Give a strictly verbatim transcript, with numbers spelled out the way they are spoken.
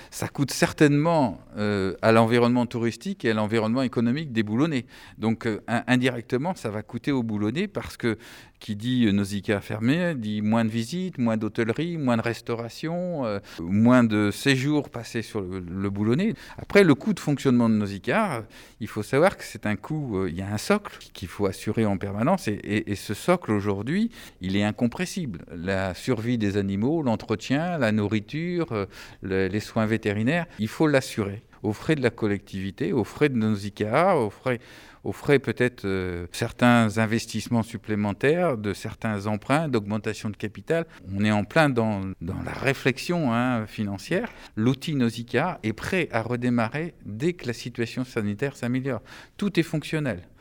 ça coûte certainement euh, à l'environnement touristique et à l'environnement économique des Boulonnais. Donc euh, indirectement, ça va coûter aux Boulonnais parce que qui dit Nausicaa fermé, dit moins de visites, moins d'hôtellerie, moins de restauration, euh, moins de séjours passés sur le, le Boulonnais. Après, le coût de fonctionnement de Nausicaa, il faut savoir que c'est un coût, euh, il y a un socle qu'il faut assurer en permanence et, et, et ce socle aujourd'hui, il est incompressible. La survie des animaux, l'entretien, la nourriture, euh, le, les soins vétérinaires, il faut l'assurer aux frais de la collectivité, aux frais de Nausicaa, aux frais, aux frais peut-être euh, certains investissements supplémentaires, de certains emprunts, d'augmentation de capital. On est en plein dans, dans la réflexion hein, financière. L'outil Nausicaa est prêt à redémarrer dès que la situation sanitaire s'améliore. Tout est fonctionnel.